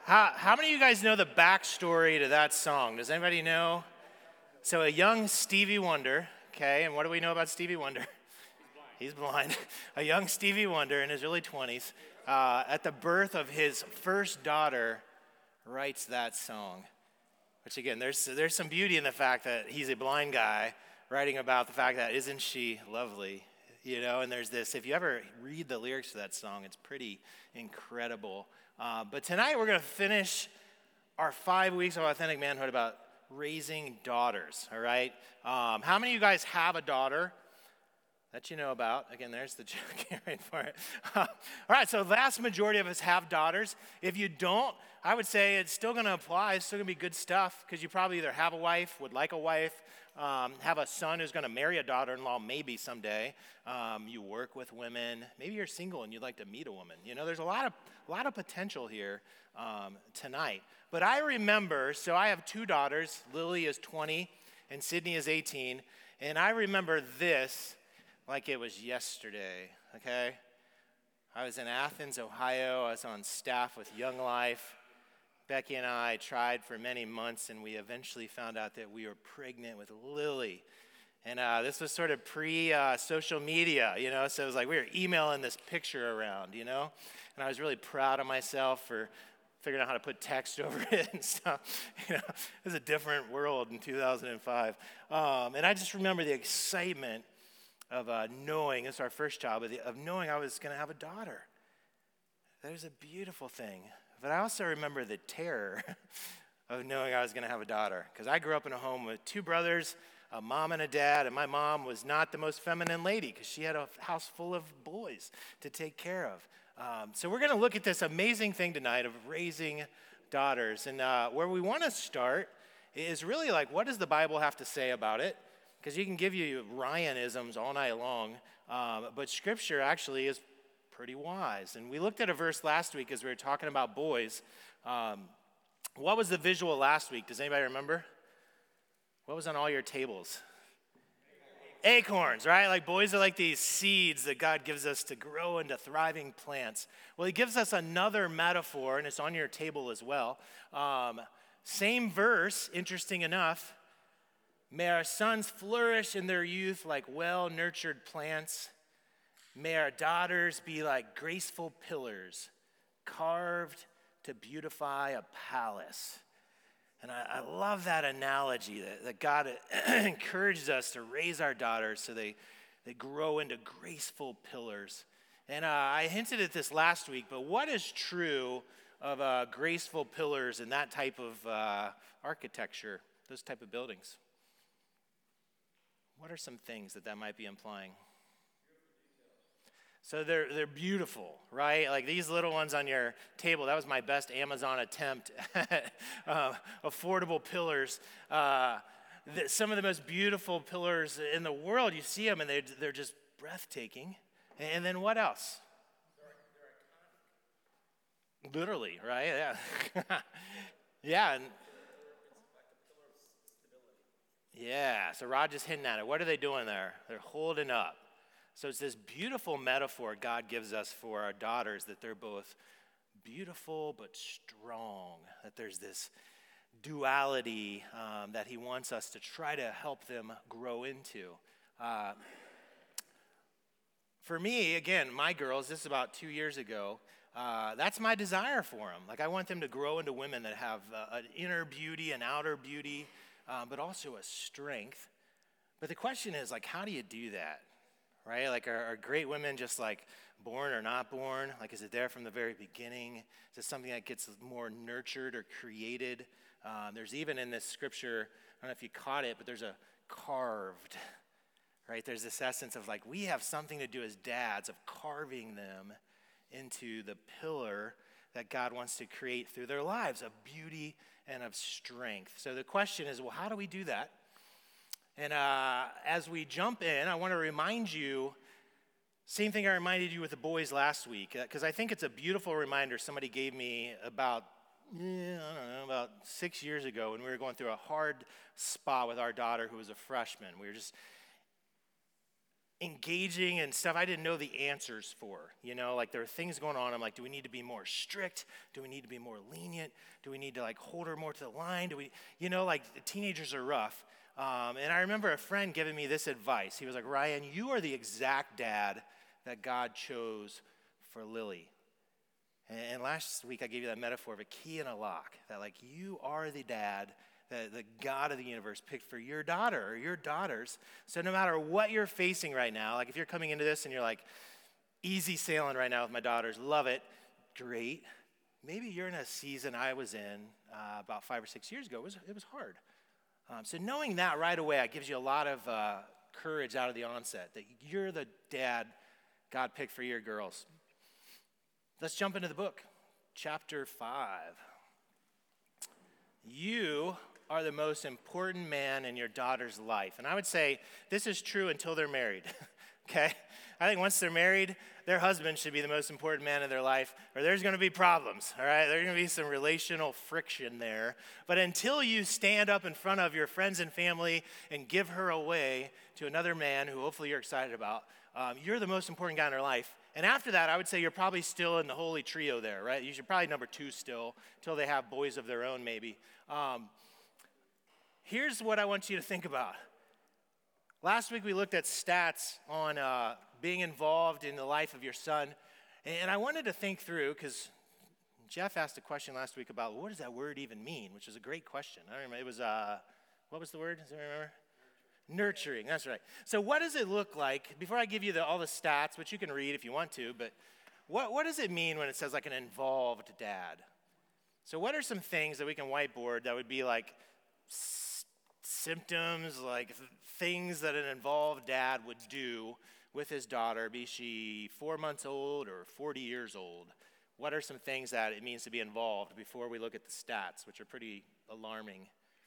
How many of you guys know the backstory to that song? Does anybody know? So a young Stevie Wonder, okay, and what do we know about Stevie Wonder? He's blind. A young Stevie Wonder in his early 20s, at the birth of his first daughter, writes that song. Which again, there's some beauty in the fact that he's a blind guy writing about the fact that isn't she lovely, you know? And there's this, if you ever read the lyrics to that song, it's pretty incredible. But tonight we're going to finish our 5 weeks of Authentic Manhood about raising daughters, all right? How many of you guys have a daughter that you know about? Again, there's the joke right for it. All right, so the vast majority of us have daughters. If you don't, I would say it's still going to apply. It's still going to be good stuff because you probably either have a wife, would like a wife, have a son who's going to marry a daughter-in-law maybe someday. You work with women. Maybe you're single and you'd like to meet a woman. You know, there's a lot of potential here tonight. But I remember, so I have two daughters. Lily is 20 and Sydney is 18. And I remember this like it was yesterday, okay? I was in Athens, Ohio. I was on staff with Young Life. Becky and I tried for many months, and we eventually found out that we were pregnant with Lily. And this was sort of pre-social media, you know, so it was like we were emailing this picture around, you know? And I was really proud of myself for figuring out how to put text over it and stuff. You know, it was a different world in 2005. And I just remember the excitement of knowing, this is our first child, but of knowing I was going to have a daughter. That was a beautiful thing. But I also remember the terror of knowing I was going to have a daughter. Because I grew up in a home with two brothers, a mom and a dad, and my mom was not the most feminine lady because she had a house full of boys to take care of. So we're going to look at this amazing thing tonight of raising daughters. And where we want to start is really like, what does the Bible have to say about it? Because you can give you Ryan-isms all night long, but Scripture actually is pretty wise. And we looked at a verse last week as we were talking about boys. What was the visual last week? Does anybody remember? What was on all your tables? Acorns, right? Like boys are like these seeds that God gives us to grow into thriving plants. Well, he gives us another metaphor, and it's on your table as well. Same verse, interesting enough. May our sons flourish in their youth like well-nurtured plants. May our daughters be like graceful pillars, carved to beautify a palace. And I love that analogy that God encourages us to raise our daughters so they grow into graceful pillars. And I hinted at this last week, but what is true of graceful pillars and that type of architecture, those type of buildings? What are some things that might be implying? So they're beautiful, right? Like these little ones on your table, that was my best Amazon attempt at affordable pillars. Some of the most beautiful pillars in the world, you see them and they're just breathtaking. And then what else? Literally, right? Yeah. Yeah. Yeah, so Rod just hinting at it. What are they doing there? They're holding up. So it's this beautiful metaphor God gives us for our daughters, that they're both beautiful but strong, that there's this duality that he wants us to try to help them grow into. For me, again, my girls, this is about 2 years ago, that's my desire for them. Like I want them to grow into women that have an inner beauty, an outer beauty, but also a strength. But the question is, like, how do you do that, right? Like, are great women just, like, born or not born? Like, is it there from the very beginning? Is it something that gets more nurtured or created? There's even in this scripture, I don't know if you caught it, but there's a carved, right? There's this essence of, like, we have something to do as dads of carving them into the pillar that God wants to create through their lives, of beauty and of strength. So the question is, well, how do we do that? And as we jump in, I want to remind you, same thing I reminded you with the boys last week, because I think it's a beautiful reminder somebody gave me about 6 years ago when we were going through a hard spot with our daughter who was a freshman. We were just engaging in stuff I didn't know the answers for. Like there were things going on. I'm like, do we need to be more strict? Do we need to be more lenient? Do we need to like hold her more to the line? Like the teenagers are rough. And I remember a friend giving me this advice. He was like, Ryan, you are the exact dad that God chose for Lily. And last week I gave you that metaphor of a key and a lock, that like you are the dad that the God of the universe picked for your daughter or your daughters. So no matter what you're facing right now, like if you're coming into this and you're like, easy sailing right now with my daughters, love it, great. Maybe you're in a season I was in about 5 or 6 years ago. It was hard. So knowing that right away, it gives you a lot of courage out of the onset, that you're the dad God picked for your girls. Let's jump into the book, chapter 5. You are the most important man in your daughter's life. And I would say this is true until they're married, okay? I think once they're married, their husband should be the most important man in their life, or there's going to be problems, all right? There's going to be some relational friction there. But until you stand up in front of your friends and family and give her away to another man who hopefully you're excited about, you're the most important guy in her life. And after that, I would say you're probably still in the holy trio there, right? You're probably number 2 still, until they have boys of their own maybe. Here's what I want you to think about. Last week we looked at stats on being involved in the life of your son. And I wanted to think through, because Jeff asked a question last week about what does that word even mean, which is a great question. I remember it was, what was the word? Does anyone remember? Nurturing, that's right. So what does it look like, before I give you all the stats, which you can read if you want to, but what does it mean when it says like an involved dad? So what are some things that we can whiteboard that would be like symptoms, like things that an involved dad would do with his daughter, be she 4 months old or 40 years old? What are some things that it means to be involved before we look at the stats, which are pretty alarming?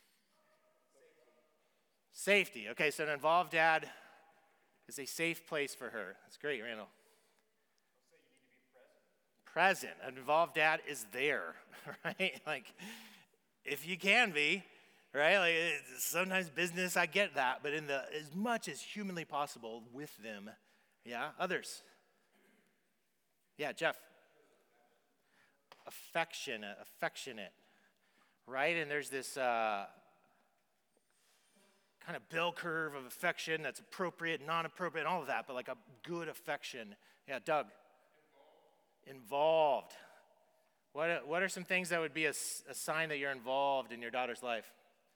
Safety. Okay, so an involved dad is a safe place for her. That's great, Randall. Present. An involved dad is there, right? Like, if you can be, right? Like, sometimes business, I get that, but as much as humanly possible with them. Yeah, others. Yeah, Jeff. Affectionate, right? And there's this kind of bell curve of affection that's appropriate, non-appropriate, all of that, but like a good affection. Yeah, Doug. Involved. What are some things that would be a sign that you're involved in your daughter's life?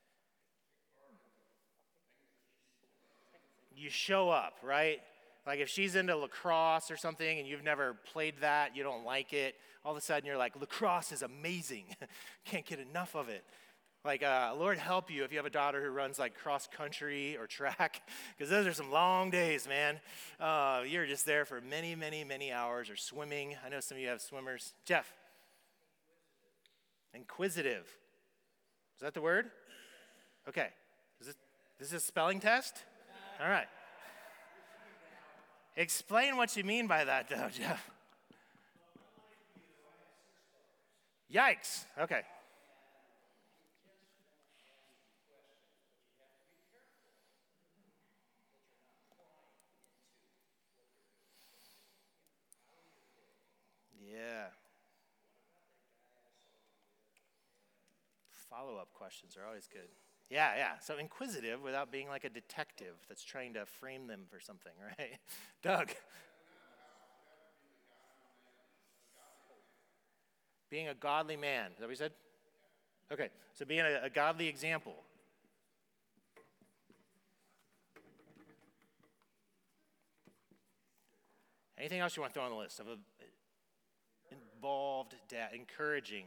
You show up, right? Like if she's into lacrosse or something and you've never played that, you don't like it, all of a sudden you're like, lacrosse is amazing. Can't get enough of it. Like, Lord help you if you have a daughter who runs like cross country or track, because those are some long days, man. You're just there for many, many, many hours, or swimming. I know some of you have swimmers. Jeff. Inquisitive. Is that the word? Okay. Is this a spelling test? All right. Explain what you mean by that, though, Jeff. Yikes. Okay. Yeah. Follow-up questions are always good. Yeah. So inquisitive without being like a detective that's trying to frame them for something, right? Doug. Being a godly man. Is that what you said? Okay. So being a godly example. Anything else you want to throw on the list of a involved dad? Encouraging.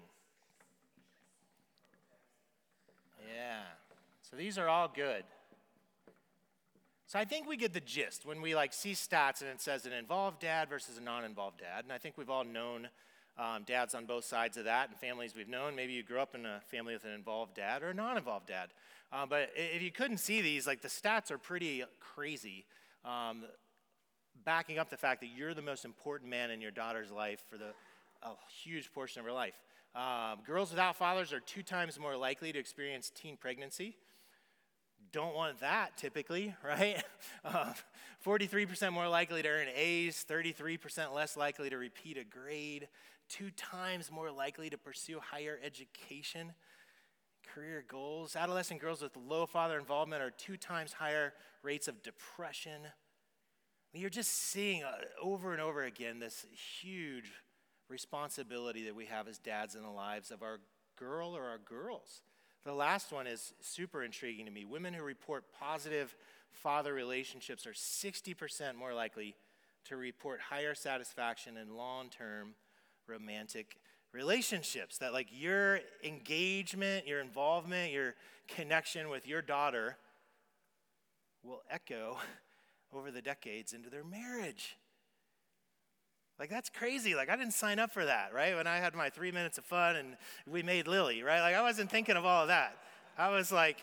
Yeah. So these are all good. So I think we get the gist when we like see stats and it says an involved dad versus a non-involved dad. And I think we've all known dads on both sides of that and families we've known. Maybe you grew up in a family with an involved dad or a non-involved dad. But if you couldn't see these, like the stats are pretty crazy, backing up the fact that you're the most important man in your daughter's life for a huge portion of her life. Girls without fathers are 2 times more likely to experience teen pregnancy. don't want that typically, right? 43% more likely to earn A's, 33% less likely to repeat a grade, 2 times more likely to pursue higher education, career goals. Adolescent girls with low father involvement are 2 times higher rates of depression. You're just seeing over and over again this huge responsibility that we have as dads in the lives of our girl or our girls. The last one is super intriguing to me. Women who report positive father relationships are 60% more likely to report higher satisfaction in long-term romantic relationships. That like your engagement, your involvement, your connection with your daughter will echo over the decades into their marriage. Like, that's crazy. Like, I didn't sign up for that, right? When I had my 3 minutes of fun and we made Lily, right? Like, I wasn't thinking of all of that. I was like,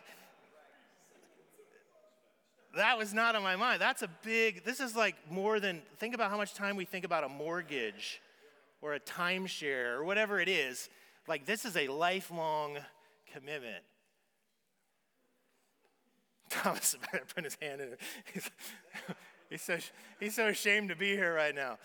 that was not on my mind. This is like more than, think about how much time we think about a mortgage or a timeshare or whatever it is. Like, this is a lifelong commitment. Thomas put his hand in it. He's so ashamed to be here right now.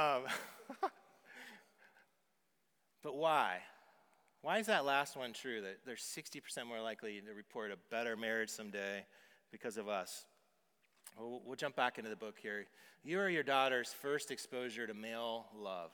But why? Why is that last one true, that they're 60% more likely to report a better marriage someday because of us? Well, we'll jump back into the book here. You are your daughter's first exposure to male love.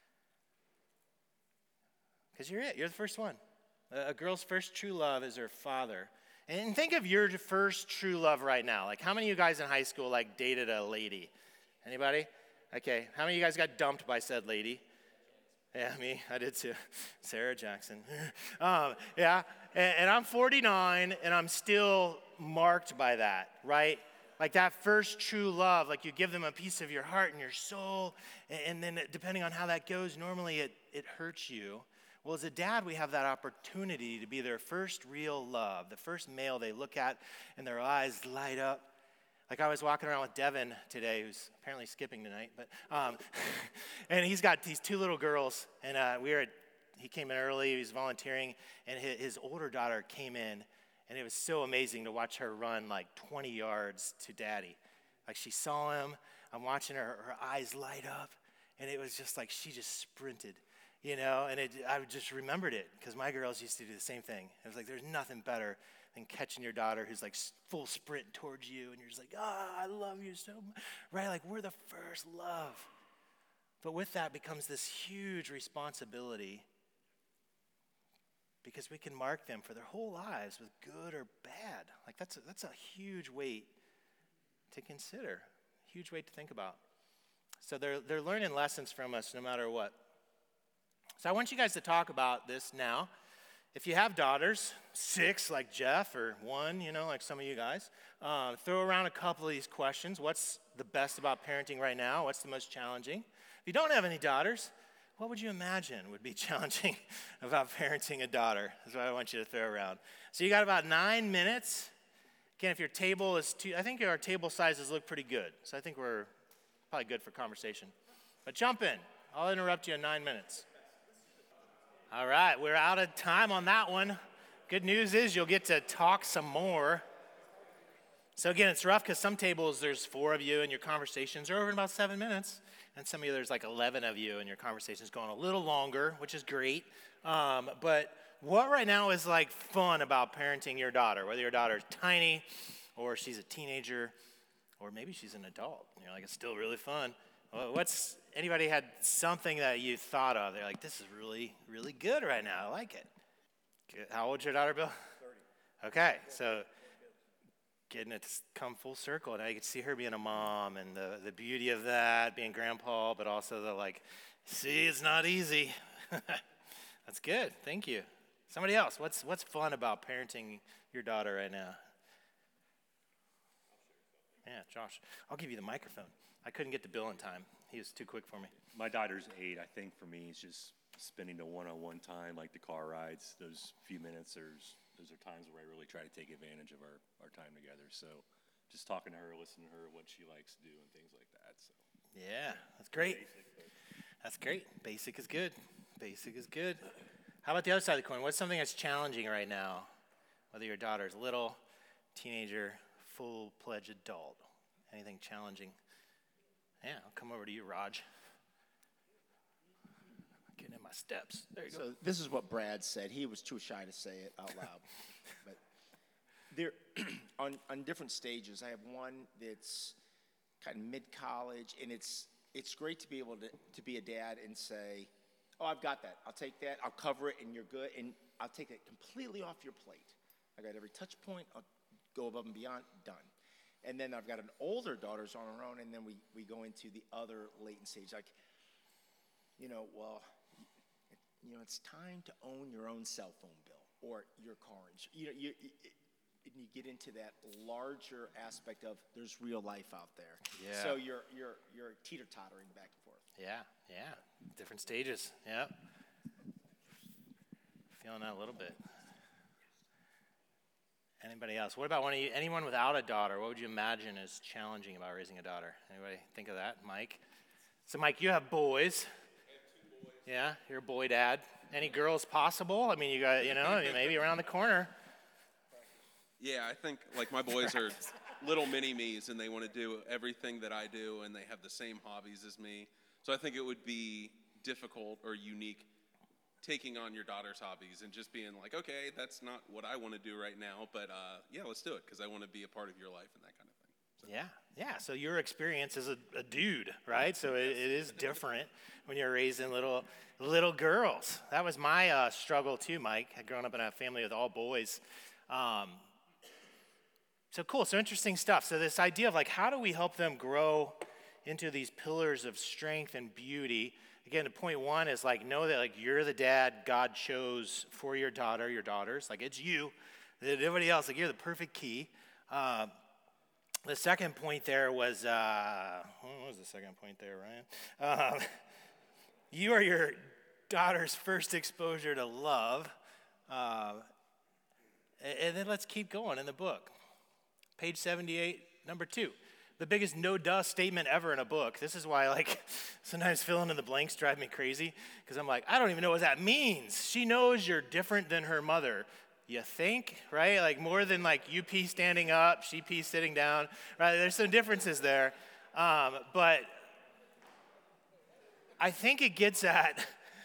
Because you're it. You're the first one. A girl's first true love is her father. And think of your first true love right now. Like, how many of you guys in high school, like, dated a lady? Anybody? Okay. How many of you guys got dumped by said lady? Yeah, me. I did too. Sarah Jackson. Yeah. And I'm 49, and I'm still marked by that, right? Like that first true love, like you give them a piece of your heart and your soul, and then depending on how that goes, normally it hurts you. Well, as a dad, we have that opportunity to be their first real love, the first male they look at and their eyes light up. Like I was walking around with Devin today, who's apparently skipping tonight, but and he's got these 2 little girls, and he came in early, he was volunteering, and his older daughter came in, and it was so amazing to watch her run like 20 yards to daddy. Like she saw him, I'm watching her eyes light up, and it was just like she just sprinted. You know, and I just remembered it because my girls used to do the same thing. It was like, there's nothing better than catching your daughter who's like full sprint towards you, and you're just like, I love you so much, right? Like we're the first love. But with that becomes this huge responsibility because we can mark them for their whole lives with good or bad. Like that's a huge weight to consider, huge weight to think about. So they're learning lessons from us no matter what. So I want you guys to talk about this now. If you have daughters, 6 like Jeff, or 1, like some of you guys, throw around a couple of these questions. What's the best about parenting right now? What's the most challenging? If you don't have any daughters, what would you imagine would be challenging about parenting a daughter? That's what I want you to throw around. So you got about 9 minutes. Again, if your table is I think our table sizes look pretty good. So I think we're probably good for conversation. But jump in. I'll interrupt you in 9 minutes. All right, we're out of time on that one. Good news is you'll get to talk some more. So again, it's rough because some tables there's 4 of you and your conversations are over in about 7 minutes. And some of you there's like 11 of you and your conversation's going a little longer, which is great. But what right now is like fun about parenting your daughter? Whether your daughter's tiny or she's a teenager or maybe she's an adult. Like it's still really fun. Anybody had something that you thought of? They're like, this is really, really good right now. I like it. Good. How old's your daughter, Bill? 30. Okay, so getting it to come full circle. Now you can see her being a mom and the beauty of that, being grandpa, but also see, it's not easy. That's good. Thank you. Somebody else, what's fun about parenting your daughter right now? Yeah, Josh. I'll give you the microphone. I couldn't get to Bill in time. He was too quick for me. My daughter's 8. I think for me, it's just spending the one-on-one time, like the car rides. Those few minutes, those are times where I really try to take advantage of our time together. So just talking to her, listening to her, what she likes to do and things like that. So yeah, that's great. That's great. Basic is good. Basic is good. How about the other side of the coin? What's something that's challenging right now? Whether your daughter's little, teenager, full-fledged adult? Anything challenging? Yeah, I'll come over to you, Raj. Getting in my steps. There you go. So this is what Brad said. He was too shy to say it out loud. But there, on different stages, I have one that's kind of mid-college, and it's great to be able to be a dad and say, oh, I've got that. I'll take that. I'll cover it, and you're good. And I'll take it completely off your plate. I got every touch point. I'll go above and beyond. Done. And then I've got an older daughter's on her own, and then we go into the other latent stage. Like, it's time to own your own cell phone bill or your car insurance. You get into that larger aspect of there's real life out there. Yeah. So you're teeter-tottering back and forth. Yeah. Different stages. Yeah. Feeling that a little bit. Anybody else? What about anyone without a daughter? What would you imagine is challenging about raising a daughter? Anybody think of that? Mike? So, Mike, you have boys. I have 2 boys. Yeah, you're a boy dad. Any girls possible? I mean, you got, maybe around the corner. Yeah, I think, my boys are little mini-me's, and they want to do everything that I do, and they have the same hobbies as me. So I think it would be difficult or unique taking on your daughter's hobbies and just being like, okay, that's not what I want to do right now, but yeah, let's do it, because I want to be a part of your life and that kind of thing. So. Yeah. So your experience as a dude, right? So it is different when you're raising little girls. That was my struggle too, Mike. I grown up in a family with all boys. So cool. So interesting stuff. So this idea of how do we help them grow into these pillars of strength and beauty? Again, the point one is know that you're the dad God chose for your daughter, your daughters. It's you, everybody else. You're the perfect key. The second point there was, what was the second point there, Ryan? You are your daughter's first exposure to love. And then let's keep going in the book. Page 78, number 2. The biggest no-duh statement ever in a book. This is why, sometimes filling in the blanks drive me crazy, because I'm I don't even know what that means. She knows you're different than her mother. You think, right? More than you pee standing up, she pees sitting down, right? There's some differences there. But I think it gets at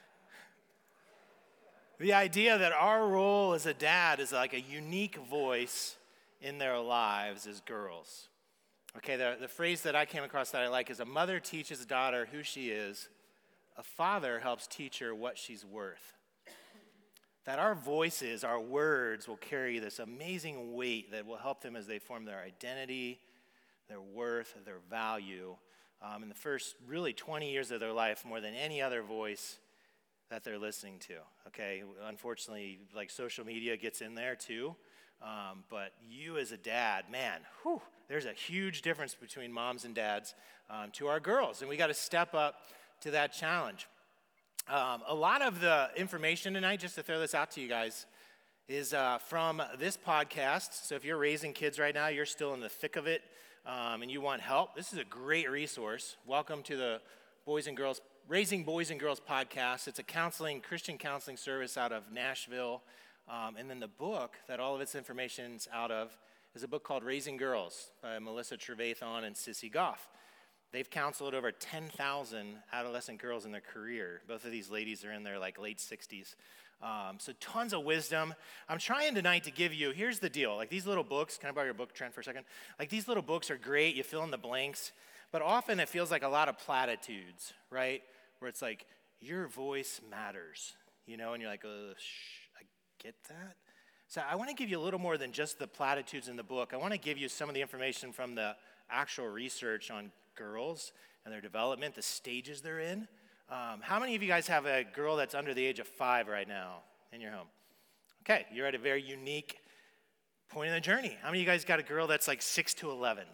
the idea that our role as a dad is a unique voice in their lives as girls. Okay, the phrase that I came across that I like is a mother teaches a daughter who she is, a father helps teach her what she's worth. That our voices, our words will carry this amazing weight that will help them as they form their identity, their worth, their value in the first really 20 years of their life more than any other voice that they're listening to. Okay, unfortunately, social media gets in there too. But you as a dad, man, there's a huge difference between moms and dads to our girls, and we got to step up to that challenge. A lot of the information tonight, just to throw this out to you guys, is from this podcast. So if you're raising kids right now, you're still in the thick of it, and you want help, this is a great resource. Welcome to the Raising Boys and Girls podcast. It's a Christian counseling service out of Nashville. And then the book that all of its information's out of is a book called Raising Girls by Melissa Trevathan and Sissy Goff. They've counseled over 10,000 adolescent girls in their career. Both of these ladies are in their late 60s. So tons of wisdom. I'm trying tonight to give you, here's the deal. These little books, can I borrow your book, Trent, for a second? These little books are great. You fill in the blanks. But often it feels like a lot of platitudes, right? Where it's your voice matters, and you're I get that? So I want to give you a little more than just the platitudes in the book. I want to give you some of the information from the actual research on girls and their development, the stages they're in. How many of you guys have a girl that's under the age of 5 right now in your home? Okay, you're at a very unique point in the journey. How many of you guys got a girl that's 6 to 11?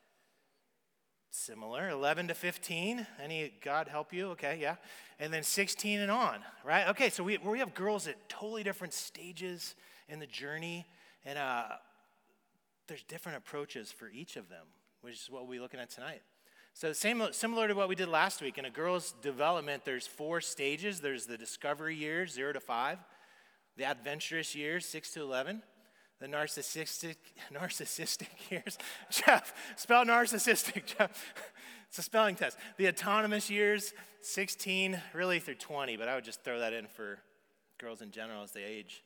Similar, 11 to 15. Any, God help you? Okay, yeah. And then 16 and on, right? Okay, so we have girls at totally different stages in the journey, and there's different approaches for each of them, which is what we'll be looking at tonight. So similar to what we did last week, in a girl's development, there's 4 stages. There's the discovery years, 0 to 5, the adventurous years, 6 to 11, the narcissistic years. Jeff, spell narcissistic, Jeff. It's a spelling test. The autonomous years, 16, really through 20, but I would just throw that in for girls in general as they age.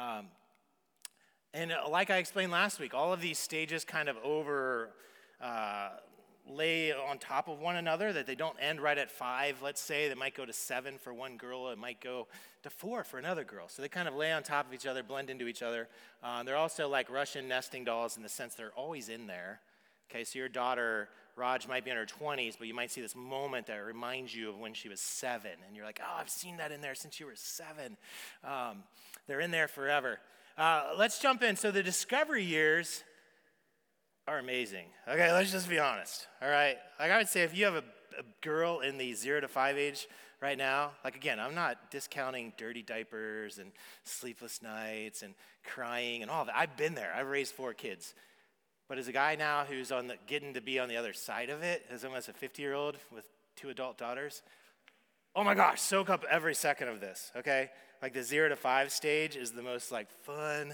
And like I explained last week, all of these stages kind of lay on top of one another, that they don't end right at 5, let's say. They might go to 7 for one girl. It might go to 4 for another girl. So they kind of lay on top of each other, blend into each other. They're also like Russian nesting dolls in the sense they're always in there. Okay, so your daughter, Raj, might be in her 20s, but you might see this moment that reminds you of when she was 7. And you're like, oh, I've seen that in there since you were 7. They're in there forever. Let's jump in. So the discovery years are amazing. Okay, let's just be honest, all right? Like I would say if you have a girl in the 0 to 5 age right now, like again, I'm not discounting dirty diapers and sleepless nights and crying and all that. I've been there. I've raised 4 kids. But as a guy now who's getting to be on the other side of it, as almost a 50-year-old with 2 adult daughters, oh my gosh, soak up every second of this, okay? Like the 0 to 5 stage is the most like fun.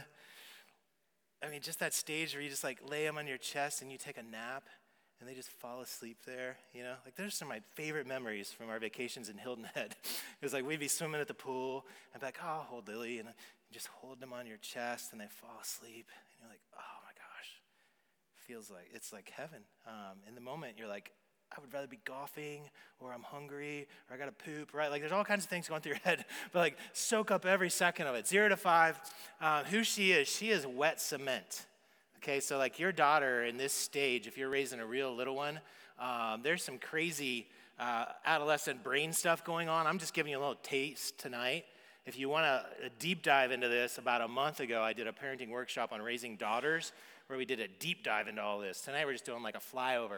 I mean, just that stage where you just like lay them on your chest and you take a nap and they just fall asleep there, you know? Like there's some of my favorite memories from our vacations in Hilton Head. It was like we'd be swimming at the pool and be like, oh, I'll hold Lily, and you just hold them on your chest and they fall asleep. And you're like, oh my gosh, feels like, it's like heaven. In the moment, you're like, I would rather be golfing, or I'm hungry, or I gotta poop, right? Like there's all kinds of things going through your head, but like soak up every second of it. 0 to 5, who she is wet cement. Okay, so like your daughter in this stage, if you're raising a real little one, there's some crazy adolescent brain stuff going on. I'm just giving you a little taste tonight. If you want a deep dive into this, about a month ago, I did a parenting workshop on raising daughters, where we did a deep dive into all this. Tonight we're just doing like a flyover.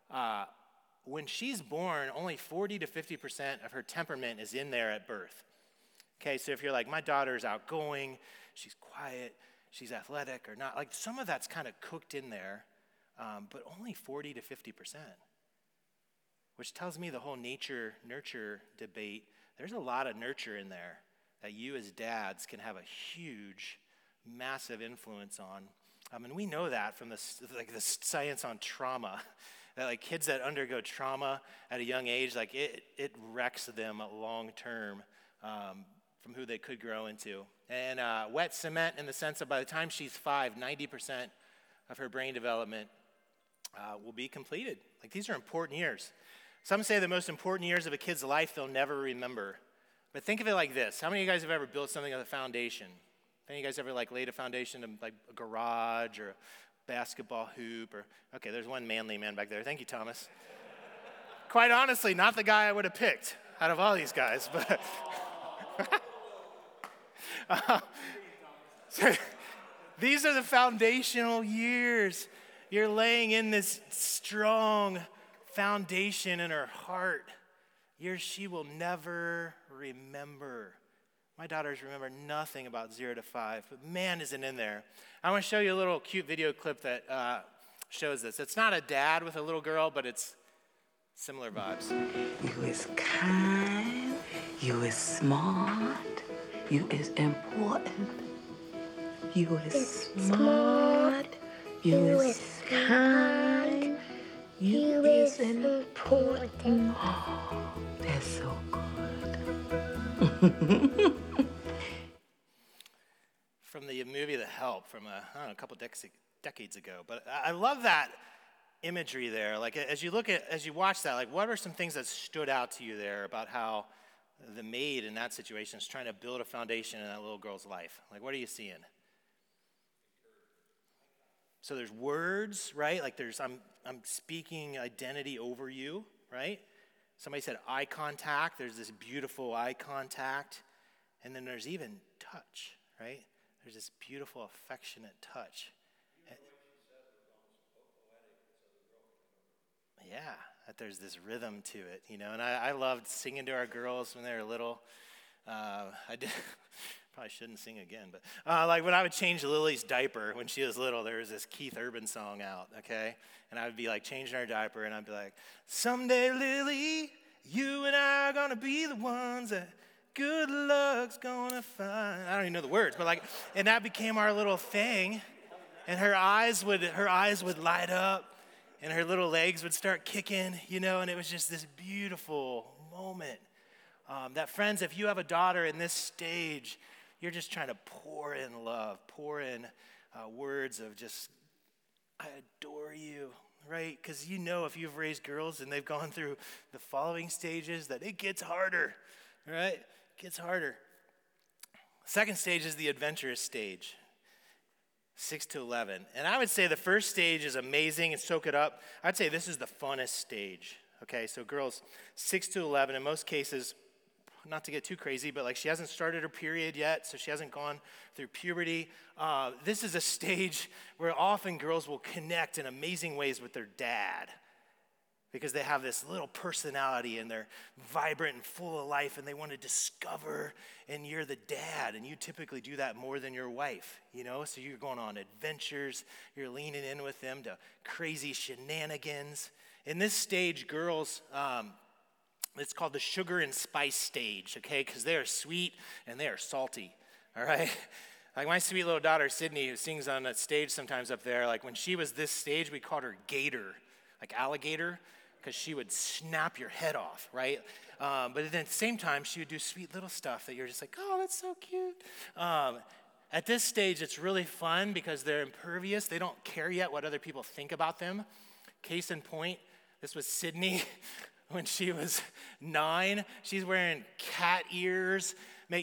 When she's born, only 40 to 50% of her temperament is in there at birth. Okay, so if you're like, my daughter's outgoing, she's quiet, she's athletic or not, like some of that's kind of cooked in there, but only 40 to 50%, which tells me the whole nature-nurture debate, there's a lot of nurture in there that you as dads can have a huge, massive influence on. And we know that from the science on trauma. That like kids that undergo trauma at a young age, like it wrecks them long term from who they could grow into. And wet cement in the sense that by the time she's 5, 90% of her brain development will be completed. Like these are important years. Some say the most important years of a kid's life they'll never remember. But think of it like this. How many of you guys have ever built something with a foundation? Have any of you guys ever like laid a foundation in like a garage or a basketball hoop? Or okay, there's one manly man back there. Thank you, Thomas. Quite honestly, not the guy I would have picked out of all these guys, but so, these are the foundational years. You're laying in this strong foundation in her heart. Years she will never remember. My daughters remember nothing about 0 to 5, but man, isn't in there. I want to show you a little cute video clip that shows this. It's not a dad with a little girl, but it's similar vibes. You is kind, you is smart, you is important, you is smart, you is kind, you is important. Oh, that's so good. From the movie The Help from a couple decades ago. But I love that imagery there. Like as you watch that, like what are some things that stood out to you there about how the maid in that situation is trying to build a foundation in that little girl's life? Like what are you seeing? So there's words, right? Like I'm speaking identity over you, right? Somebody said eye contact. There's this beautiful eye contact. And then there's even touch, right? There's this beautiful, affectionate touch. Yeah, that there's this rhythm to it, you know. And I loved singing to our girls when they were little. I did. Probably shouldn't sing again, but like when I would change Lily's diaper when she was little, there was this Keith Urban song out, okay? And I would be like changing her diaper, and I'd be like, someday, Lily, you and I are gonna be the ones that good luck's gonna find. I don't even know the words, but like, and that became our little thing. And her eyes would light up, and her little legs would start kicking, and it was just this beautiful moment. That friends, if you have a daughter in this stage, you're just trying to pour in love, pour in words of just, I adore you, right? Because if you've raised girls and they've gone through the following stages, that it gets harder, right? It gets harder. Second stage is the adventurous stage. 6 to 11. And I would say the first stage is amazing and soak it up. I'd say this is the funnest stage. Okay, so girls 6 to 11, in most cases, not to get too crazy, but like she hasn't started her period yet, so she hasn't gone through puberty. This is a stage where often girls will connect in amazing ways with their dad because they have this little personality and they're vibrant and full of life and they want to discover, and you're the dad, and you typically do that more than your wife, So you're going on adventures, you're leaning in with them to crazy shenanigans. In this stage, girls, it's called the sugar and spice stage, okay? Because they are sweet and they are salty, all right? Like my sweet little daughter, Sydney, who sings on that stage sometimes up there, like when she was this stage, we called her Gator, like alligator, because she would snap your head off, right? But then at the same time, she would do sweet little stuff that you're just like, oh, that's so cute. At this stage, it's really fun because they're impervious. They don't care yet what other people think about them. Case in point, this was Sydney when she was 9. She's wearing cat ears,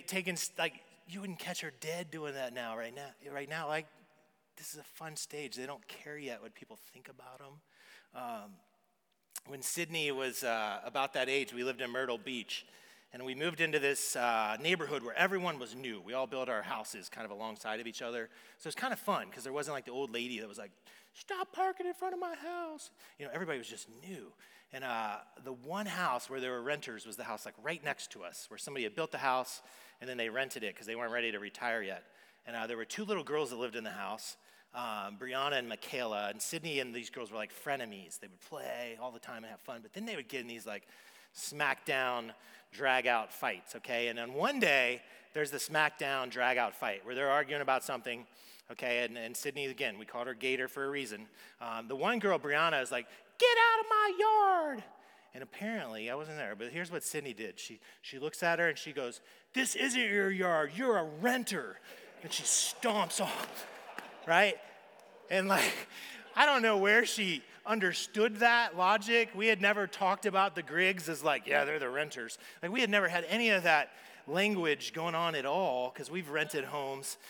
you wouldn't catch her dead doing that right now, like, this is a fun stage. They don't care yet what people think about them. When Sydney was about that age, we lived in Myrtle Beach, and we moved into this neighborhood where everyone was new. We all built our houses kind of alongside of each other, so it was kind of fun because there wasn't like the old lady that was like, stop parking in front of my house. Everybody was just new. And the one house where there were renters was the house like right next to us, where somebody had built the house, and then they rented it because they weren't ready to retire yet. And there were 2 little girls that lived in the house, Brianna and Michaela, and Sydney and these girls were like frenemies. They would play all the time and have fun, but then they would get in these like smackdown, drag-out fights, okay? And then one day, there's the smackdown, drag-out fight where they're arguing about something, okay? And Sydney, again, we called her Gator for a reason. The one girl, Brianna, is like, get out of my yard. And apparently, I wasn't there, but here's what Sydney did. She looks at her and she goes, this isn't your yard, you're a renter. And she stomps off, right? And like, I don't know where she understood that logic. We had never talked about the Griggs as like, yeah, they're the renters. Like we had never had any of that language going on at all because we've rented homes.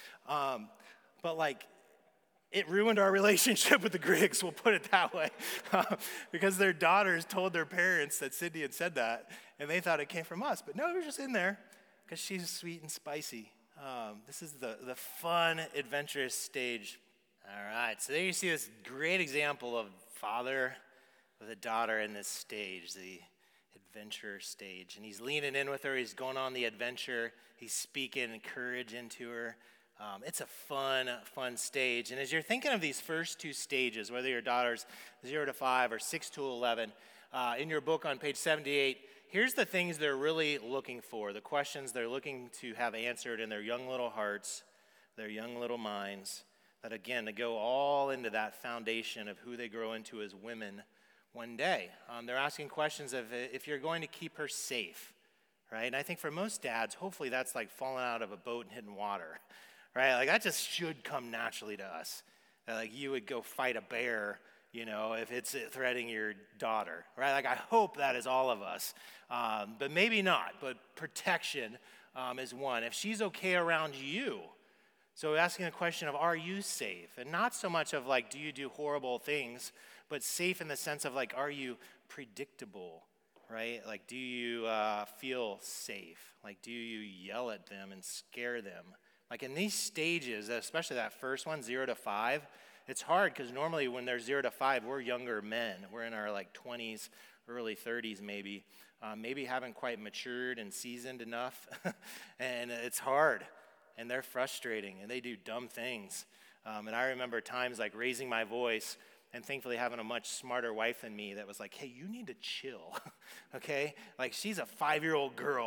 But like, it ruined our relationship with the Griggs, we'll put it that way, because their daughters told their parents that Sydney had said that, and they thought it came from us. But no, it was just in there because she's sweet and spicy. This is the fun, adventurous stage. All right, so there you see this great example of father with a daughter in this stage, the adventure stage. And he's leaning in with her, he's going on the adventure, he's speaking courage into her. It's a fun stage. And as you're thinking of these first 2 stages, whether your daughter's 0 to 5 or 6 to 11, in your book on page 78, here's the things they're really looking for, the questions they're looking to have answered in their young little hearts, their young little minds, that again, to go all into that foundation of who they grow into as women one day. They're asking questions of if you're going to keep her safe, right? And I think for most dads, hopefully that's like falling out of a boat and hitting water, right? Like that just should come naturally to us. That like you would go fight a bear, if it's threatening your daughter, right? Like I hope that is all of us, but maybe not. But protection is one. If she's okay around you, so asking the question of are you safe, and not so much of like do you do horrible things, but safe in the sense of like are you predictable, right? Like do you feel safe? Like do you yell at them and scare them? Like in these stages, especially that first one, 0 to 5, it's hard because normally when they're 0 to 5, we're younger men. We're in our like 20s, early 30s maybe. Maybe haven't quite matured and seasoned enough. And it's hard. And they're frustrating. And they do dumb things. And I remember times like raising my voice and thankfully having a much smarter wife than me that was like, hey, you need to chill. Okay? Like she's a 5-year-old girl.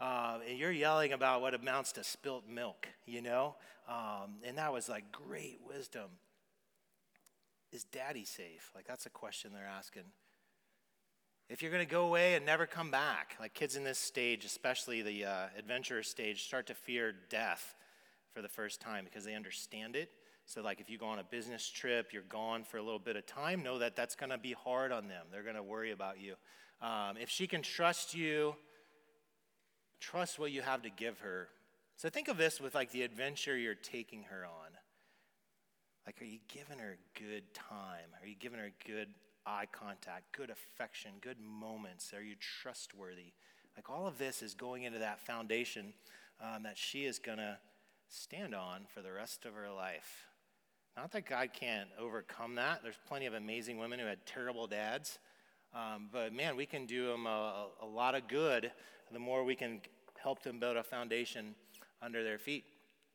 and you're yelling about what amounts to spilt milk, and that was like great wisdom. Is daddy safe? Like, that's a question they're asking. If you're going to go away and never come back, like kids in this stage, especially the adventurous stage, start to fear death for the first time because they understand it. So like if you go on a business trip, you're gone for a little bit of time, know that that's going to be hard on them. They're going to worry about you. If she can trust you, trust what you have to give her. So think of this with like the adventure you're taking her on. Like, are you giving her good time? Are you giving her good eye contact, good affection, good moments? Are you trustworthy? Like, all of this is going into that foundation that she is going to stand on for the rest of her life. Not that God can't overcome that. There's plenty of amazing women who had terrible dads. But, man, we can do them a lot of good the more we can help them build a foundation under their feet.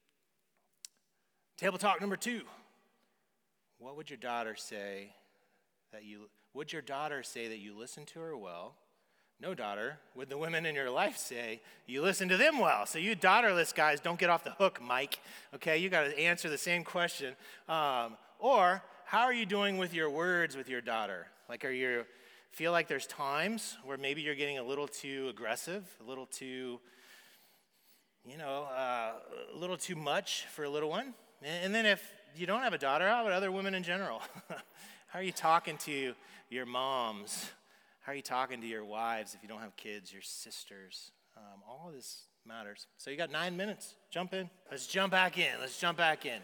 Table talk number 2. What would your daughter say that you listen to her well? No, daughter. Would the women in your life say you listen to them well? So you daughterless guys, don't get off the hook, Mike. Okay, you got to answer the same question. Or how are you doing with your words with your daughter? Like, feel like there's times where maybe you're getting a little too aggressive, a little too, a little too much for a little one? And then if you don't have a daughter, how about other women in general? How are you talking to your moms? How are you talking to your wives if you don't have kids, your sisters? All of this matters. So you got 9 minutes. Jump in. Let's jump back in.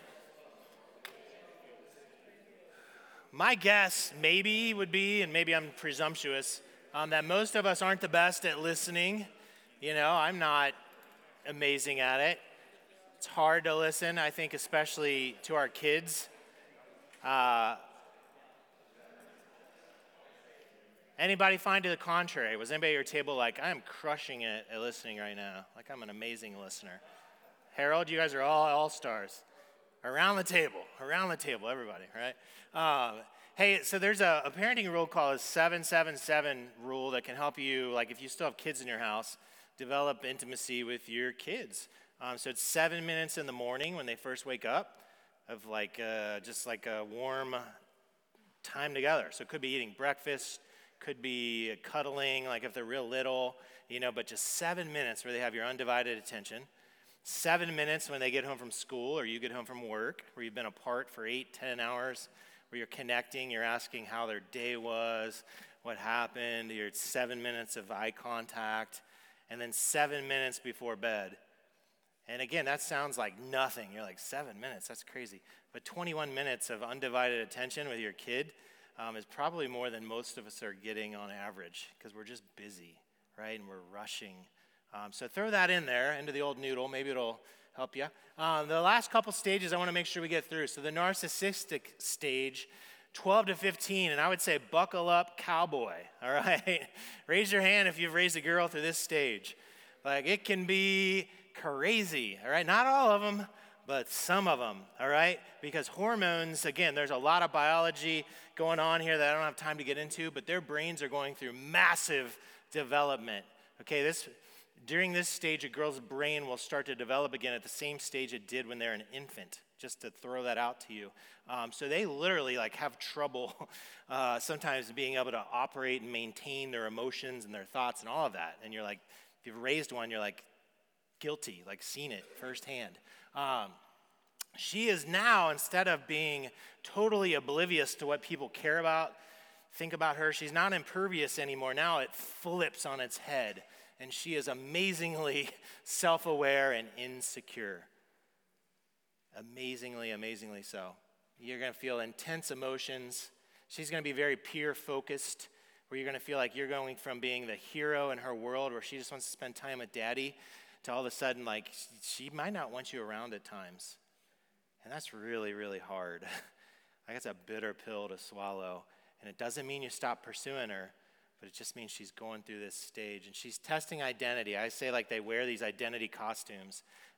My guess maybe would be, and maybe I'm presumptuous, that most of us aren't the best at listening. I'm not amazing at it. It's hard to listen, I think, especially to our kids. Anybody find to the contrary? Was anybody at your table like, I'm crushing it at listening right now? Like, I'm an amazing listener. Harold, you guys are all stars. Around the table, everybody, right? Hey, so there's a parenting rule called a 7-7-7 rule that can help you, like if you still have kids in your house, develop intimacy with your kids. So it's 7 minutes in the morning when they first wake up of like just like a warm time together. So it could be eating breakfast, could be cuddling, like if they're real little, but just 7 minutes where they have your undivided attention. 7 minutes when they get home from school or you get home from work, where you've been apart for 8-10 hours, where you're connecting, you're asking how their day was, what happened, your 7 minutes of eye contact, and then 7 minutes before bed. And again, that sounds like nothing. You're like, 7 minutes, that's crazy. But 21 minutes of undivided attention with your kid is probably more than most of us are getting on average, because we're just busy, right? And we're rushing. So throw that in there, into the old noodle. Maybe it'll help you. The last couple stages I want to make sure we get through. So the narcissistic stage, 12 to 15, and I would say buckle up, cowboy, all right? Raise your hand if you've raised a girl through this stage. Like, it can be crazy, all right? Not all of them, but some of them, all right? Because hormones, again, there's a lot of biology going on here that I don't have time to get into, but their brains are going through massive development, okay? During this stage, a girl's brain will start to develop again at the same stage it did when they're an infant, just to throw that out to you. So they literally have trouble sometimes being able to operate and maintain their emotions and their thoughts and all of that. And you're like, if you've raised one, you're like guilty, seen it firsthand. She is now, instead of being totally oblivious to what people care about, think about her, she's not impervious anymore. Now it flips on its head. And she is amazingly self-aware and insecure. Amazingly, amazingly so. You're going to feel intense emotions. She's going to be very peer-focused, where you're going to feel like you're going from being the hero in her world, where she just wants to spend time with daddy, to all of a sudden, she might not want you around at times. And that's really, really hard. That's a bitter pill to swallow. And it doesn't mean you stop pursuing her, but it just means she's going through this stage, and she's testing identity. I say they wear these identity costumes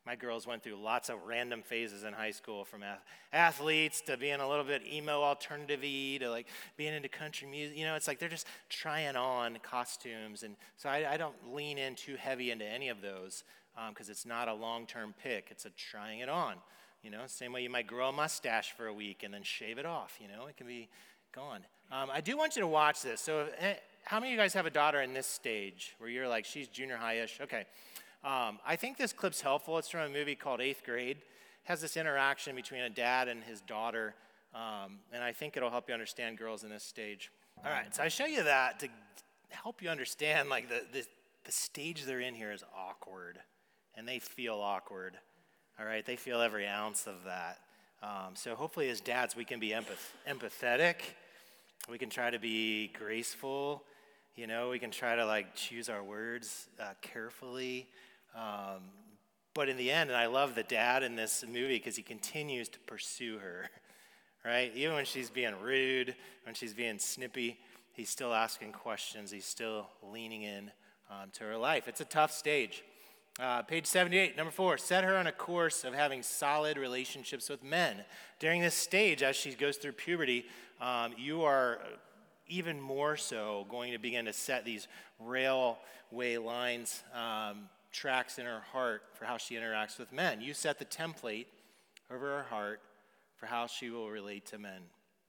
My girls went through lots of random phases in high school, from athletes to being a little bit emo alternative-y to like being into country music. It's like they're just trying on costumes. And so I don't lean in too heavy into any of those because it's not a long-term pick. It's a trying it on. Same way you might grow a mustache for a week and then shave it off. It can be gone. I do want you to watch this. So how many of you guys have a daughter in this stage where you're like, she's junior high-ish? Okay. I think this clip's helpful. It's from a movie called 8th Grade. It has this interaction between a dad and his daughter, and I think it'll help you understand girls in this stage. All right, so I show you that to help you understand, like, the stage they're in here is awkward, and they feel awkward. All right, they feel every ounce of that. So hopefully as dads, we can be empathetic. We can try to be graceful. We can try to, like, choose our words carefully. But in the end, and I love the dad in this movie because he continues to pursue her, right? Even when she's being rude, when she's being snippy, he's still asking questions. He's still leaning in to her life. It's a tough stage. Page 78, number 4, set her on a course of having solid relationships with men. During this stage, as she goes through puberty, you are even more so going to begin to set these railway lines, tracks in her heart for how she interacts with men. You set the template over her heart for how she will relate to men.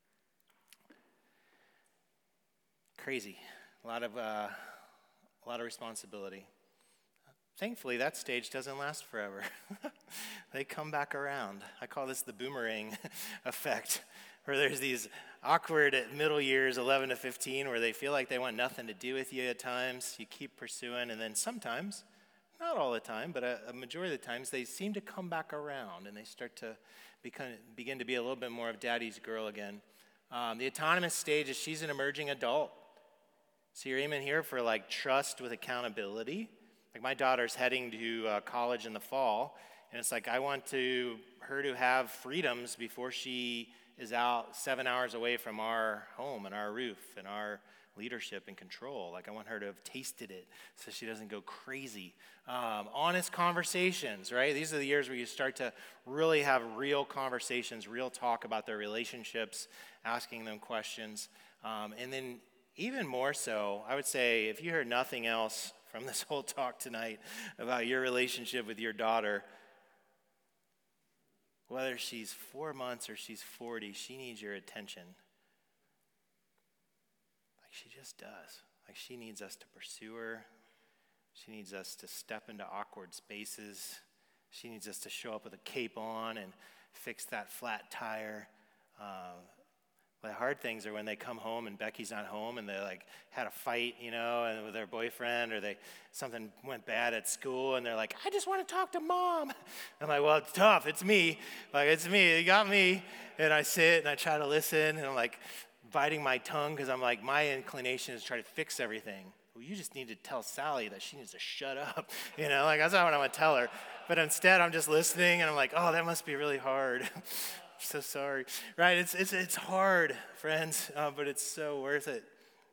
Crazy. A lot of responsibility. Thankfully, that stage doesn't last forever. They come back around. I call this the boomerang effect, where there's these awkward middle years, 11 to 15, where they feel like they want nothing to do with you at times. You keep pursuing, and then sometimes, not all the time, but a majority of the times, they seem to come back around, and they start to begin to be a little bit more of daddy's girl again. The autonomous stage is she's an emerging adult. So you're aiming here for, like, trust with accountability. Like, my daughter's heading to college in the fall, and it's like I want her to have freedoms before she is out 7 hours away from our home and our roof and our leadership and control. Like, I want her to have tasted it so she doesn't go crazy. Honest conversations, right? These are the years where you start to really have real conversations, real talk about their relationships, asking them questions. And then even more so, I would say, if you heard nothing else from this whole talk tonight about your relationship with your daughter, whether she's 4 months or she's 40, she needs your attention. Like, she just does. Like, she needs us to pursue her. She needs us to step into awkward spaces. She needs us to show up with a cape on and fix that flat tire. The hard things are when they come home and Becky's not home and they, like, had a fight, and with their boyfriend, or something went bad at school, and they're like, I just want to talk to mom. I'm like, well, it's tough. It's me. Like, it's me. You got me. And I sit and I try to listen, and I'm like biting my tongue because I'm like, my inclination is to try to fix everything. Well, you just need to tell Sally that she needs to shut up. Like, that's not what I want to tell her. But instead, I'm just listening, and I'm like, oh, that must be really hard. So sorry, right? It's hard, friends, but it's so worth it.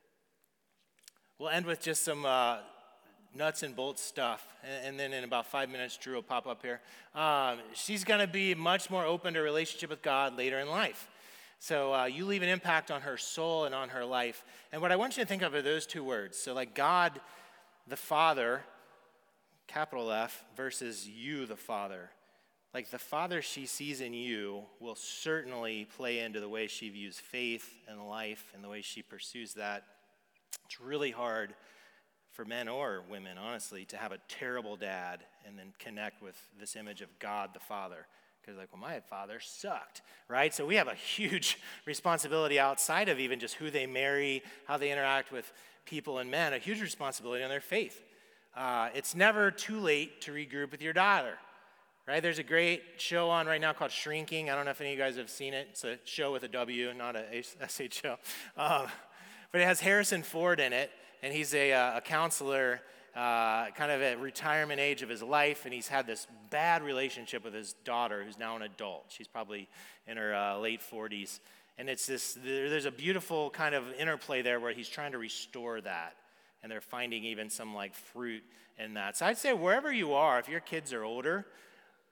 We'll end with just some nuts and bolts stuff, and then in about 5 minutes, Drew will pop up here. She's going to be much more open to a relationship with God later in life. So you leave an impact on her soul and on her life. And what I want you to think of are those two words. So, like, God, the Father, capital F, versus you, the Father. Like, the Father she sees in you will certainly play into the way she views faith and life and the way she pursues that. It's really hard for men or women, honestly, to have a terrible dad and then connect with this image of God the Father. Because, like, well, my father sucked, right? So we have a huge responsibility outside of even just who they marry, how they interact with people and men, a huge responsibility on their faith. It's never too late to regroup with your daughter. Right? There's a great show on right now called Shrinking. I don't know if any of you guys have seen it. It's a show with a W, not a SH show. But it has Harrison Ford in it, and he's a counselor, kind of at retirement age of his life, and he's had this bad relationship with his daughter, who's now an adult. She's probably in her late 40s. And there's a beautiful kind of interplay there where he's trying to restore that, and they're finding even some, like, fruit in that. So I'd say wherever you are, if your kids are older,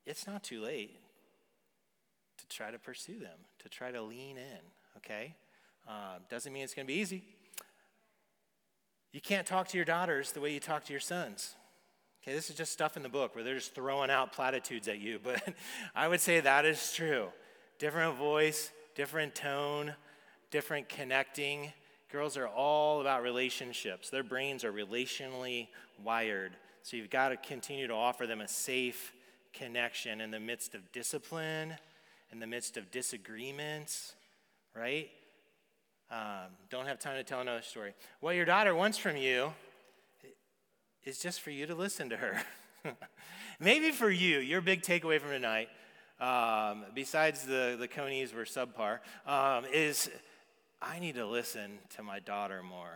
it's not too late to try to pursue them, to try to lean in, okay? Doesn't mean it's going to be easy. You can't talk to your daughters the way you talk to your sons. Okay, this is just stuff in the book where they're just throwing out platitudes at you, but I would say that is true. Different voice, different tone, different connecting. Girls are all about relationships. Their brains are relationally wired. So you've got to continue to offer them a safe connection in the midst of discipline, in the midst of disagreements, right? Don't have time to tell another story. What your daughter wants from you is just for you to listen to her. Maybe for you, your big takeaway from tonight, besides the Conies were subpar, is I need to listen to my daughter more.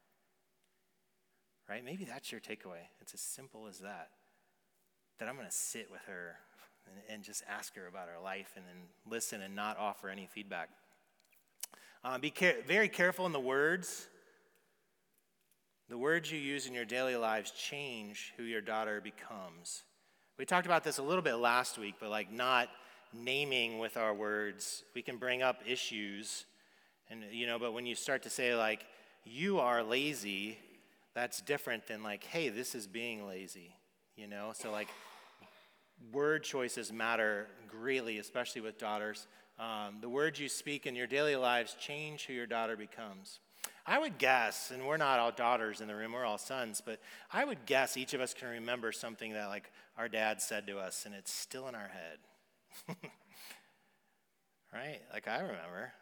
Right? Maybe that's your takeaway. It's as simple as that. That I'm going to sit with her and just ask her about her life and then listen and not offer any feedback. Be very careful in the words. The words you use in your daily lives change who your daughter becomes. We talked about this a little bit last week, but like not naming with our words, we can bring up issues. And but when you start to say like, you are lazy, that's different than like, hey, this is being lazy, So like word choices matter greatly, especially with daughters. The words you speak in your daily lives change who your daughter becomes. I would guess, and we're not all daughters in the room, we're all sons, but I would guess each of us can remember something that like our dad said to us and it's still in our head. Right? Like I remember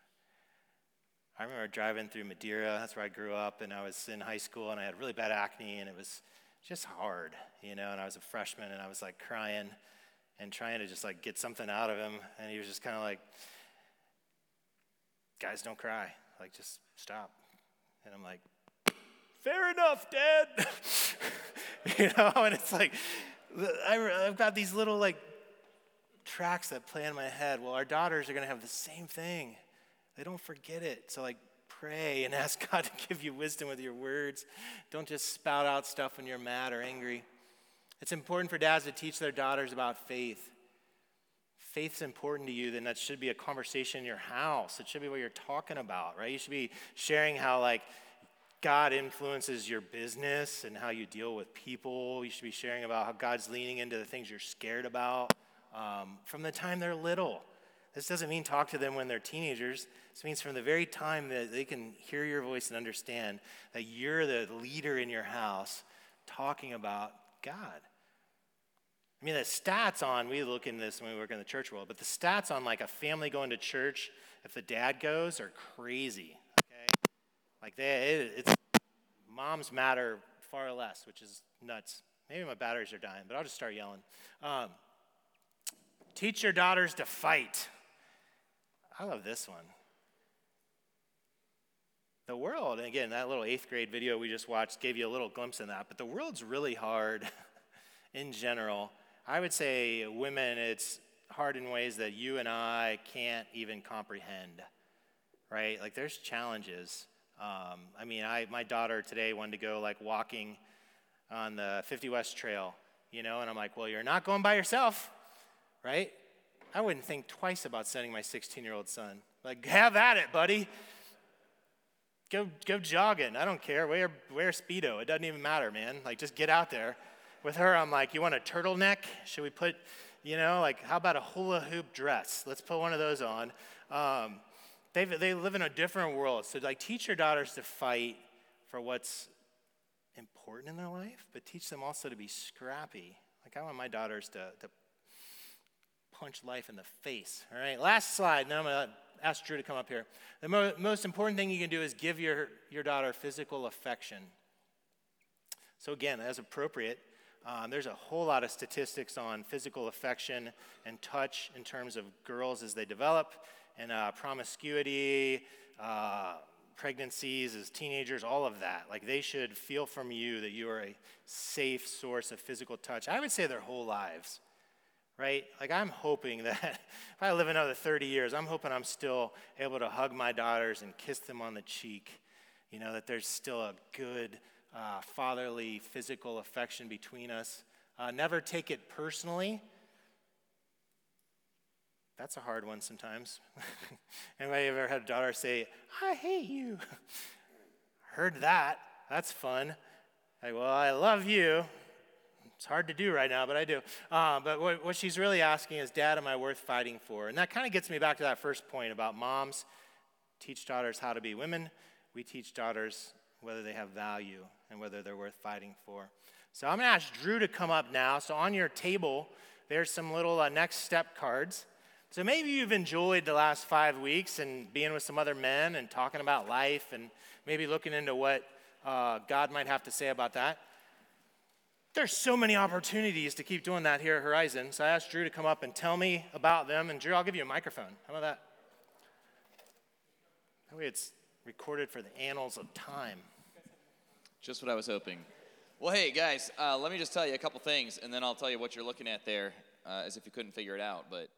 driving through Madeira, that's where I grew up, and I was in high school and I had really bad acne and it was just hard, and I was a freshman and I was like crying and trying to just like get something out of him, and he was just kind of like, guys, don't cry, like just stop. And I'm like, fair enough, Dad. And it's like, I've got these little like tracks that play in my head. Well, our daughters are going to have the same thing. They don't forget it. So like pray and ask God to give you wisdom with your words. Don't just spout out stuff when you're mad or angry. It's important for dads to teach their daughters about faith. Faith's important to you, then that should be a conversation in your house. It should be what you're talking about, right? You should be sharing how like God influences your business and how you deal with people. You should be sharing about how God's leaning into the things you're scared about from the time they're little. This doesn't mean talk to them when they're teenagers. This means from the very time that they can hear your voice and understand that you're the leader in your house talking about God. I mean, the stats on, we look in this when we work in the church world, but the stats on like a family going to church, if the dad goes, are crazy, okay? Like it's moms matter far less, which is nuts. Maybe my batteries are dying, but I'll just start yelling. Teach your daughters to fight. I love this one. The world, and again, that little 8th grade video we just watched gave you a little glimpse in that, but the world's really hard in general. I would say women, it's hard in ways that you and I can't even comprehend, right? Like there's challenges. My daughter today wanted to go like walking on the 50 West Trail, and I'm like, well, you're not going by yourself, right? I wouldn't think twice about sending my 16-year-old son. Like, have at it, buddy. Go jogging. I don't care. Wear Speedo. It doesn't even matter, man. Like, just get out there. With her, I'm like, you want a turtleneck? Should we put, how about a hula hoop dress? Let's put one of those on. They live in a different world. So, like, teach your daughters to fight for what's important in their life, but teach them also to be scrappy. Like, I want my daughters to punch life in the face. All right, last slide. Now I'm going to ask Drew to come up here. The most important thing you can do is give your daughter physical affection. So again, as appropriate, there's a whole lot of statistics on physical affection and touch in terms of girls as they develop, and promiscuity, pregnancies as teenagers, all of that. Like they should feel from you that you are a safe source of physical touch. I would say their whole lives. Right? Like I'm hoping that if I live another 30 years, I'm hoping I'm still able to hug my daughters and kiss them on the cheek. That there's still a good fatherly physical affection between us. Never take it personally That's a hard one sometimes. Anybody ever had a daughter say, I hate you? Heard that. That's fun. Like, well, I love you. It's hard to do right now, but I do. But what she's really asking is, Dad, am I worth fighting for? And that kind of gets me back to that first point about moms teach daughters how to be women. We teach daughters whether they have value and whether they're worth fighting for. So I'm going to ask Drew to come up now. So on your table, there's some little next step cards. So maybe you've enjoyed the last 5 weeks and being with some other men and talking about life and maybe looking into what God might have to say about that. There's so many opportunities to keep doing that here at Horizon. So I asked Drew to come up and tell me about them. And Drew, I'll give you a microphone. How about that? That way it's recorded for the annals of time. Just what I was hoping. Well, hey, guys, let me just tell you a couple things, and then I'll tell you what you're looking at there, as if you couldn't figure it out. But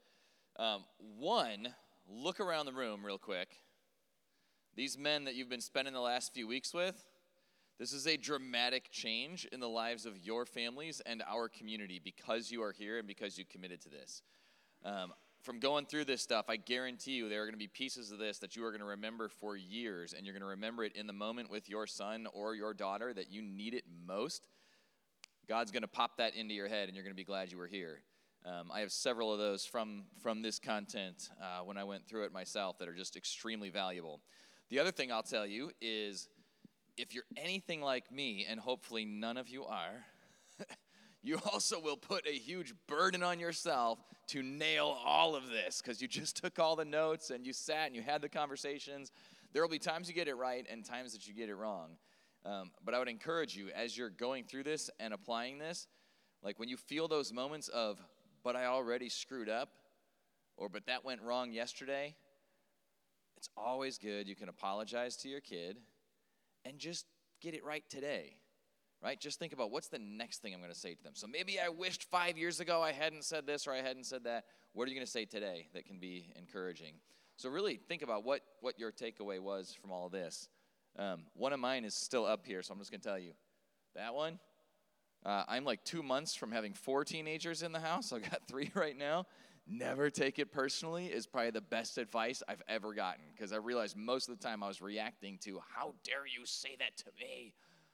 one, look around the room real quick. These men that you've been spending the last few weeks with, this is a dramatic change in the lives of your families and our community because you are here and because you committed to this. From going through this stuff, I guarantee you there are going to be pieces of this that you are going to remember for years, and you're going to remember it in the moment with your son or your daughter that you need it most. God's going to pop that into your head, and you're going to be glad you were here. I have several of those from this content when I went through it myself that are just extremely valuable. The other thing I'll tell you is if you're anything like me, and hopefully none of you are, you also will put a huge burden on yourself to nail all of this because you just took all the notes and you sat and you had the conversations. There will be times you get it right and times that you get it wrong. But I would encourage you as you're going through this and applying this, like when you feel those moments of, but I already screwed up, or but that went wrong yesterday, it's always good. You can apologize to your kid and just get it right today. Right? Just think about what's the next thing I'm going to say to them. So maybe I wished 5 years ago I hadn't said this or I hadn't said that. What are you going to say today that can be encouraging? So really think about what your takeaway was from all of this. One of mine is still up here, so I'm just going to tell you. That one, I'm like 2 months from having 4 teenagers in the house. I've got 3 right now. Never take it personally is probably the best advice I've ever gotten because I realized most of the time I was reacting to, how dare you say that to me?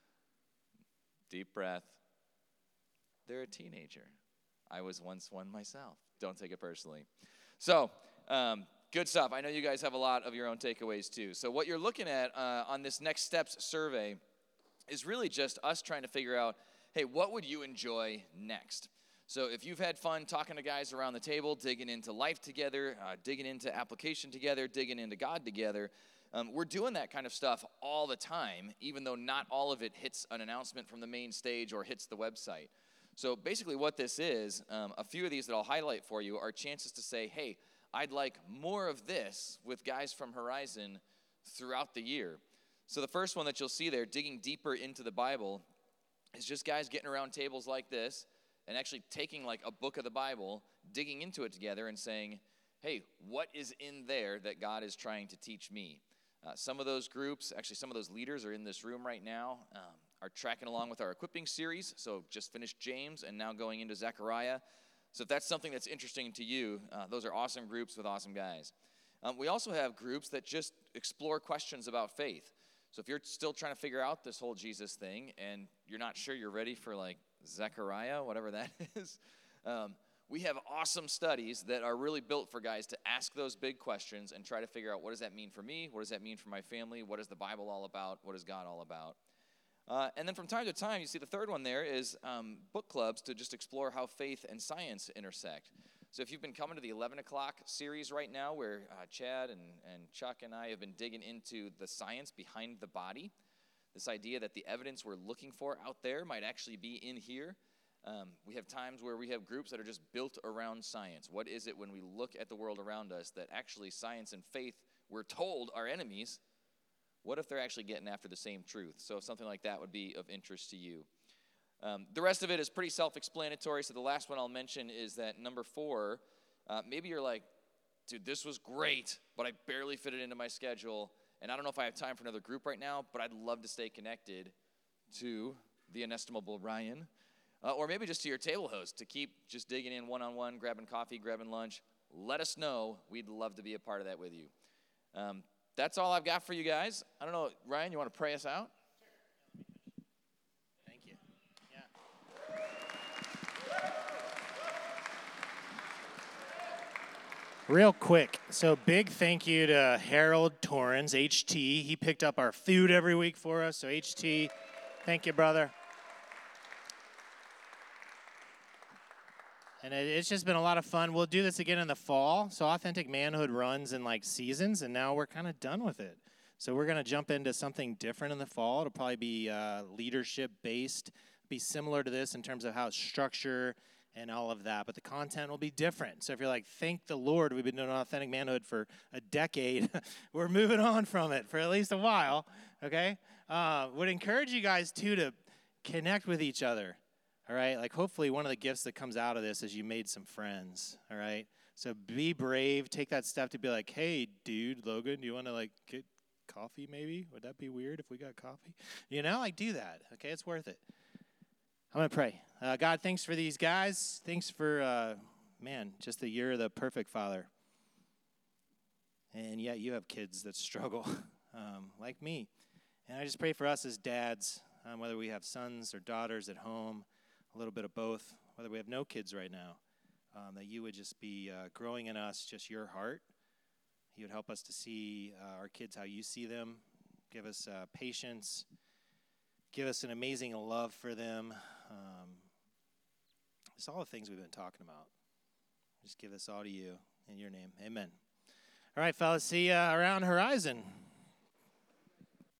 Deep breath. They're a teenager. I was once one myself. Don't take it personally. So, good stuff. I know you guys have a lot of your own takeaways too. So what you're looking at on this Next Steps survey is really just us trying to figure out, hey, what would you enjoy next? So if you've had fun talking to guys around the table, digging into life together, digging into application together, digging into God together, we're doing that kind of stuff all the time, even though not all of it hits an announcement from the main stage or hits the website. So basically what this is, a few of these that I'll highlight for you are chances to say, hey, I'd like more of this with guys from Horizon throughout the year. So the first one that you'll see there, digging deeper into the Bible, is just guys getting around tables like this and actually taking like a book of the Bible, digging into it together and saying, hey, what is in there that God is trying to teach me? Some of those groups, actually some of those leaders are in this room right now, are tracking along with our equipping series. So just finished James and now going into Zechariah. So if that's something that's interesting to you, those are awesome groups with awesome guys. We also have groups that just explore questions about faith. So if you're still trying to figure out this whole Jesus thing and you're not sure you're ready for like Zechariah, whatever that is, we have awesome studies that are really built for guys to ask those big questions and try to figure out what does that mean for me? What does that mean for my family? What is the Bible all about? What is God all about? And then from time to time, you see the third one there is book clubs to just explore how faith and science intersect. So if you've been coming to the 11 o'clock series right now where Chad and Chuck and I have been digging into the science behind the body, this idea that the evidence we're looking for out there might actually be in here. We have times where we have groups that are just built around science. What is it when we look at the world around us that actually science and faith, we're told, are enemies? What if they're actually getting after the same truth? So something like that would be of interest to you. The rest of it is pretty self-explanatory. So the last one I'll mention is that number 4, maybe you're like, dude, this was great, but I barely fit it into my schedule. And I don't know if I have time for another group right now, but I'd love to stay connected to the inestimable Ryan. or maybe just to your table host to keep just digging in one-on-one, grabbing coffee, grabbing lunch. Let us know. We'd love to be a part of that with you. That's all I've got for you guys. I don't know, Ryan, you want to pray us out? Thank you. Yeah. Real quick, so big thank you to Harold Torrens, HT. He picked up our food every week for us, so HT, thank you, brother. And it's just been a lot of fun. We'll do this again in the fall. So Authentic Manhood runs in like seasons, and now we're kind of done with it. So we're going to jump into something different in the fall. It'll probably be leadership-based, be similar to this in terms of how it's structured and all of that. But the content will be different. So if you're like, thank the Lord, we've been doing Authentic Manhood for a decade. We're moving on from it for at least a while, okay? Would encourage you guys, too, to connect with each other. All right, like hopefully one of the gifts that comes out of this is you made some friends, all right? So be brave, take that step to be like, hey, dude, Logan, do you want to like get coffee maybe? Would that be weird if we got coffee? You know, like do that, okay? It's worth it. I'm going to pray. God, thanks for these guys. Thanks for, just the year of the perfect father. And yet you have kids that struggle like me. And I just pray for us as dads, whether we have sons or daughters at home, a little bit of both, whether we have no kids right now, that you would just be growing in us just your heart. You would help us to see our kids how you see them. Give us patience. Give us an amazing love for them. Just all the things we've been talking about. Just give this all to you in your name. Amen. All right, fellas, see you around Horizon.